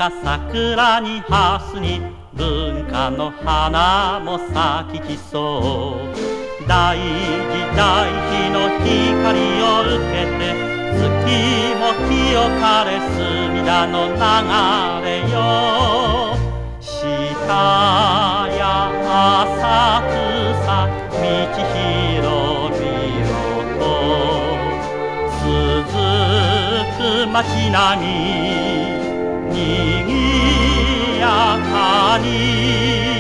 た桜にハスに文化の花も咲きそう大時代日の光を受けて月も清かれ隅田の流れよ下や浅草道広々と続く街並みにぎやかに